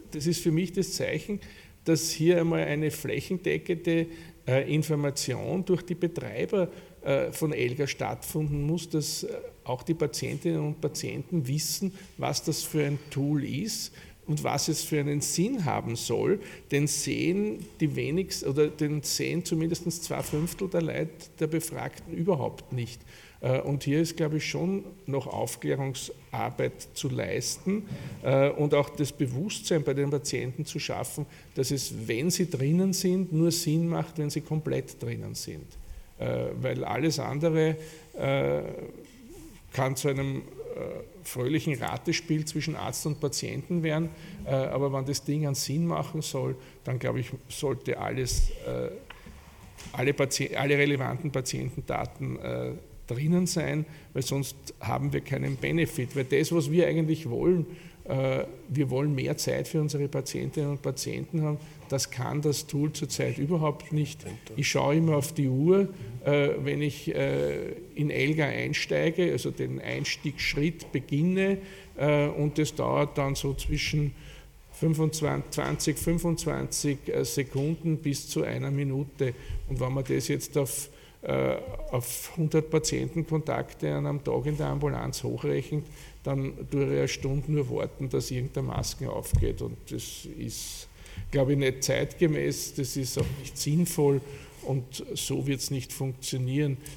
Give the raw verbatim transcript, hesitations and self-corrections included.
das ist für mich das Zeichen, dass hier einmal eine flächendeckende äh, Information durch die Betreiber äh, von ELGA stattfinden muss, dass äh, auch die Patientinnen und Patienten wissen, was das für ein Tool ist und was es für einen Sinn haben soll, denn sehen die wenigsten oder den sehen zumindest zwei Fünftel der Leute der Befragten überhaupt nicht. Und hier ist, glaube ich, schon noch Aufklärungsarbeit zu leisten und auch das Bewusstsein bei den Patienten zu schaffen, dass es, wenn sie drinnen sind, nur Sinn macht, wenn sie komplett drinnen sind. Weil alles andere kann zu einem fröhlichen Ratespiel zwischen Arzt und Patienten werden, aber wenn das Ding einen Sinn machen soll, dann, glaube ich, sollte alles, alle, Patient, alle relevanten Patientendaten drinnen sein, weil sonst haben wir keinen Benefit. Weil das, was wir eigentlich wollen, äh, wir wollen mehr Zeit für unsere Patientinnen und Patienten haben, das kann das Tool zurzeit überhaupt nicht. Ich schaue immer auf die Uhr, äh, wenn ich äh, in ELGA einsteige, also den Einstiegsschritt beginne äh, und das dauert dann so zwischen fünfundzwanzig, zwanzig, fünfundzwanzig Sekunden bis zu einer Minute. Und wenn man das jetzt auf auf hundert Patientenkontakte an einem Tag in der Ambulanz hochrechnet, dann tue ich eine Stunde nur warten, dass irgendeine Maske aufgeht. Und das ist, glaube ich, nicht zeitgemäß, das ist auch nicht sinnvoll und so wird es nicht funktionieren.